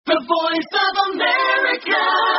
The Voice of America.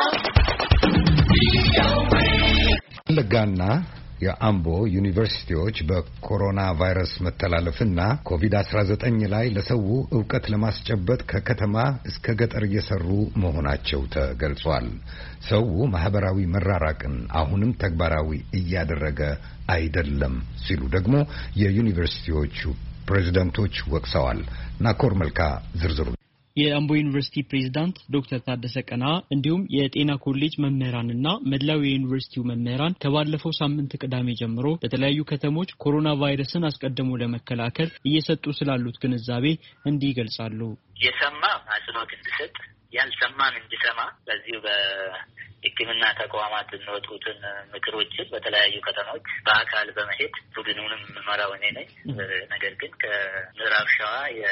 ለጋና የአምቦ ዩኒቨርሲቲዎች በኮሮና ቫይረስ መተላለፍና ኮቪድ-19 ላይ ለሰው ዕውቀት ለማስጨበጥ ከከተማ እስከ ገጠር እየሰሩ መሆናቸው ተገልጿል። ሰው ማህበራዊ መራራቅን አሁንም ተግባራዊ እያደረገ አይደለም ሲሉ ደግሞ የዩኒቨርሲቲዎቹ ፕሬዝዳንቶች ወቅሰዋል። ናኮር መልካ ዝርዝሩ የአምቦ ዩኒቨርሲቲ ፕሬዝዳንት ዶክተር ታደሰ ቀና እንዲሁም የጤና ኮሌጅ መምህራንና መላው የዩኒቨርሲቲው መምህራን ከባለፈው ሳምንት ቅዳሜ ጀምሮ በተለያዩ ከተሞች ኮሮና ቫይረስን አስቀድሞ ለመከላከል እየሰጡ ስላሉት ግንዛቤ እንዲህ ይገልጻሉ። የሰማ አጽንኦት እንዲሰጥ ያልሰማም እንዲሰማ በዚሁ በሕክምና ተቋማት እንወጡትን ምክሮችን በተለያዩ ከተሞች በአካል በመሄድ ቡድኑንም መራው እኔ ነኝ። ነገር ግን ከምዕራብ ሸዋ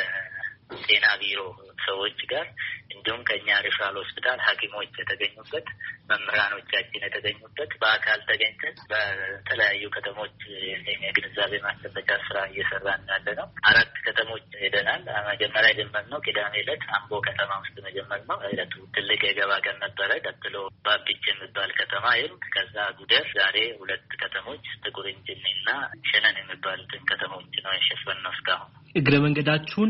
ጤና ቢሮ ሰዎች ጋር እንዲሁም ከኛ ሪፈራል ሆስፒታል ሐኪሞች የተገኙበት መምህራኖቻችን የተገኙበት በአካል ተገኝተን በተለያዩ ከተሞች የግንዛቤ ማስጨበጫ ስራ እየሰራን ያለ ነው። 4 ከተሞች ሄደናል። መጀመሪያ የጀመርነው ቅዳሜ ዕለት አምቦ ከተማ ውስጥ መጀመርነው። ዕለቱ ትልቅ የገባ ቀን ነበረ። ቀጥሎ ባቢች የሚባል ከተማ ይል ከዛ ጉደር፣ ዛሬ 2 ከተሞች ጥቁር እንጅኒና ሸነን የሚባሉትን ከተሞች ነው የሸፈነው እስካሁን። እግረ መንገዳችሁን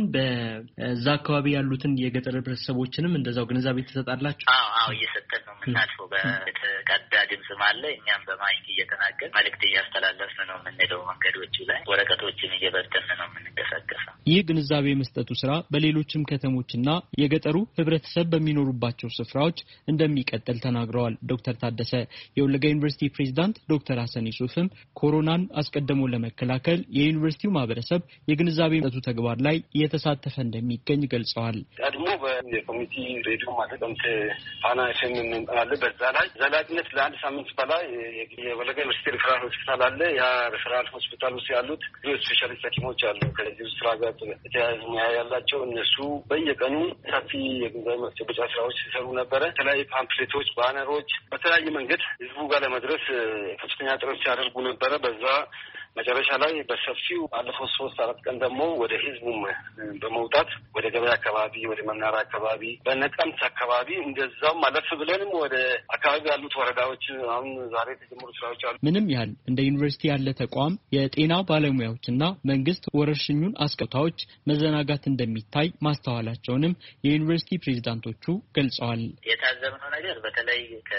በዛ አካባቢ ያሉትን የገጠር ህብረተሰቦችንም እንደዛው ግንዛቤ ተሰጣላችሁ? አዎ እየሰጠን ነው የምናልፈው። በተቀዳ ድምጽም አለ። እኛም በማይክ እየተናገር መልእክት እያስተላለፍን ነው የምንሄደው። መንገዶቹ ላይ ወረቀቶችን እየበተን ነው የምንንቀሳቀሰው። ይህ ግንዛቤ መስጠቱ ስራ በሌሎችም ከተሞችና የገጠሩ ህብረተሰብ በሚኖሩባቸው ስፍራዎች እንደሚቀጥል ተናግረዋል። ዶክተር ታደሰ የወለጋ ዩኒቨርሲቲ ፕሬዝዳንት ዶክተር ሀሰን ዩሱፍም ኮሮናን አስቀድሞ ለመከላከል የዩኒቨርሲቲው ማህበረሰብ የግንዛቤ ተግባር ላይ እየተሳተፈ እንደሚገኝ ገልጸዋል። ቀድሞ በኮሚኒቲ ሬዲዮ ማለትም ፋና ኤፍኤም አለ። በዛ ላይ ዘላቂነት ለአንድ ሳምንት በላይ የወለጋ ዩኒቨርሲቲ ሪፈራል ሆስፒታል አለ። ያ ሪፈራል ሆስፒታል ውስጥ ያሉት ብዙ ስፔሻሊስት ሐኪሞች አሉ ከዚህ ስራ ጋር የተያያዙ ሙያ ያላቸው። እነሱ በየቀኑ ሰፊ የግንዛቤ ማስጨበጫ ስራዎች ሲሰሩ ነበረ። የተለያዩ ፓምፕሌቶች፣ ባነሮች በተለያየ መንገድ ህዝቡ ጋር ለመድረስ ከፍተኛ ጥረት ሲያደርጉ ነበረ። በዛ መጨረሻ ላይ በሰፊው ባለፈው 3-4 ቀን ደግሞ ወደ ህዝቡም በመውጣት ወደ ገበያ አካባቢ፣ ወደ መናራ አካባቢ፣ በነቀምት አካባቢ እንደዛው ማለፍ ብለንም ወደ አካባቢ ያሉት ወረዳዎች አሁን ዛሬ የተጀመሩ ስራዎች አሉ። ምንም ያህል እንደ ዩኒቨርሲቲ ያለ ተቋም የጤና ባለሙያዎችና መንግስት ወረርሽኙን አስቀጣዎች መዘናጋት እንደሚታይ ማስተዋላቸውንም የዩኒቨርሲቲ ፕሬዝዳንቶቹ ገልጸዋል። የታዘብነው ነገር በተለይ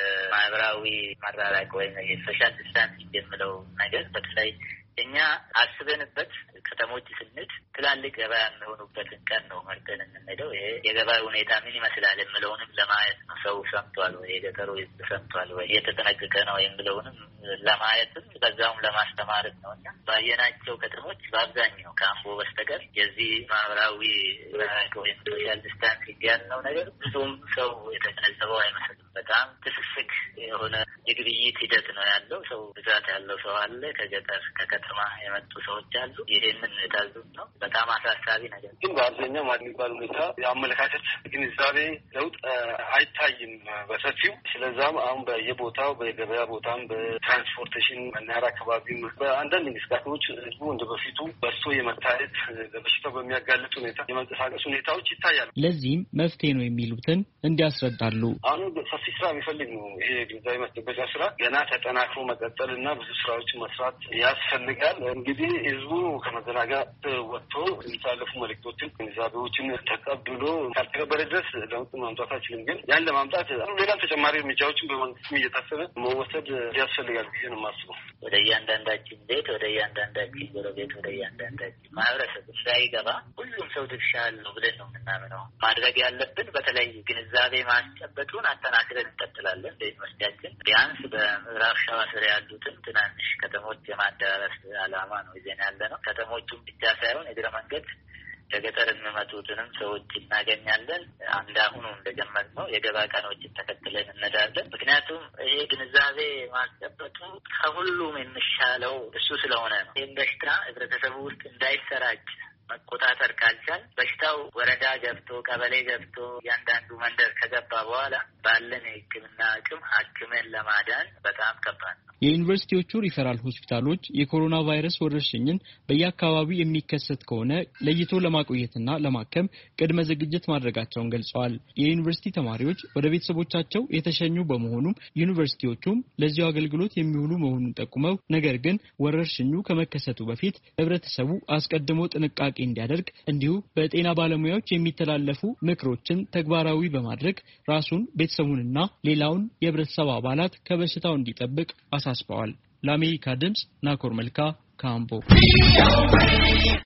ከማህበራዊ መራራቅ ወይም የሶሻል ዲስታንሲንግ የሚለው ነገር በተለይ እኛ አስበንበት ከተሞች ስንት ትላልቅ ገበያ የሚሆኑበትን ቀን ነው መርጠን የምንሄደው። ይሄ የገበያ ሁኔታ ምን ይመስላል የምለውንም ለማየት ነው። ሰው ሰምቷል ወይ፣ የገጠሩ ህዝብ ሰምቷል ወይ፣ እየተጠነቀቀ ነው የምለውንም ለማየትም በዛውም ለማስተማርም ነው። እና ባየናቸው ከተሞች በአብዛኛው ከአምቦ በስተቀር የዚህ ማህበራዊ ወይም ሶሻል ዲስታንሲንግ ያልነው ነገር ብዙም ሰው የተገነዘበው አይመስልም። በጣም ትስስግ የሆነ የግብይት ሂደት ነው ያለው። ሰው ብዛት ያለው ሰው አለ። ከገጠር ከከተማ የመጡ ሰዎች አሉ። ይሄንን የታዘብ ነው። በጣም አሳሳቢ ነገር ግን በአብዛኛው የሚባል ሁኔታ የአመለካከት ግንዛቤ ለውጥ አይታይም በሰፊው። ስለዛም አሁን በየቦታው በገበያ ቦታም በትራንስፖርቴሽን መናኸሪያ አካባቢም በአንዳንድ እንቅስቃሴዎች ህዝቡ እንደ በፊቱ በዝቶ የመታየት ለበሽታው በሚያጋልጥ ሁኔታ የመንቀሳቀስ ሁኔታዎች ይታያሉ። ለዚህም መፍትሄ ነው የሚሉትን እንዲያስረዳሉ። አሁን ሰፊ ስራ የሚፈልግ ነው። ይሄ ግንዛቤ ማስጨበጫ ስራ ገና ተጠናክሮ መቀጠል እና ብዙ ስራዎችን መስራት ያስፈልጋል። እንግዲህ ህዝቡ ከመዘናጋት ወጥቶ የሚታለፉ መልዕክቶችን፣ ግንዛቤዎችን ተቀብሎ ካልተቀበለ ድረስ ለውጥ ማምጣት አይችልም። ግን ያን ለማምጣት ሌላም ተጨማሪ እርምጃዎችን በመንግስትም እየታሰበ መወሰድ ያስፈልጋል ብዬ ነው የማስበው። ወደ እያንዳንዳችን ቤት፣ ወደ እያንዳንዳችን ጎረቤት፣ ወደ እያንዳንዳችን ማህበረሰብ እንዳይገባ ሁሉም ሰው ድርሻ አለው ብለን ነው የምናምነው። ማድረግ ያለብን በተለይ ግንዛቤ ማስጨበጡን አጠናክረን እንቀጥላለን። በዩኒቨርሲቲያችን ቢያንስ በምዕራብ ሸዋ ስር ያሉትን ትናንሽ ከተሞች የማዳረስ ዓላማ ነው ይዘን ያለ ነው። ከተሞቹም ብቻ ሳይሆን እግረ መንገድ ከገጠር የሚመጡትንም ሰዎች እናገኛለን። አሁኑ እንደጀመርነው የገበያ ቀኖችን ተከትለን እንሄዳለን። ምክንያቱም ይሄ ግንዛቤ ማስጨበጡ ከሁሉም የሚሻለው እሱ ስለሆነ ነው። ይህም በሽታ ህብረተሰቡ ውስጥ እንዳይሰራጭ መቆጣጠር ካልቻል በሽታው ወረዳ ገብቶ ቀበሌ ገብቶ ያንዳንዱ መንደር ከገባ በኋላ ባለን የሕክምና አቅም ሐኪምን ለማዳን በጣም ከባድ ነው። የዩኒቨርሲቲዎቹ ሪፈራል ሆስፒታሎች የኮሮና ቫይረስ ወረርሽኝን በየአካባቢው የሚከሰት ከሆነ ለይቶ ለማቆየትና ለማከም ቅድመ ዝግጅት ማድረጋቸውን ገልጸዋል። የዩኒቨርሲቲ ተማሪዎች ወደ ቤተሰቦቻቸው የተሸኙ በመሆኑም ዩኒቨርሲቲዎቹም ለዚሁ አገልግሎት የሚውሉ መሆኑን ጠቁመው ነገር ግን ወረርሽኙ ከመከሰቱ በፊት ህብረተሰቡ አስቀድሞ ጥንቃቄ እንዲያደርግ እንዲሁ በጤና ባለሙያዎች የሚተላለፉ ምክሮችን ተግባራዊ በማድረግ ራሱን ቤተሰቡንና ሌላውን የህብረተሰብ አባላት ከበሽታው እንዲጠብቅ አሳስበዋል። ለአሜሪካ ድምጽ ናኮር መልካ ካምቦ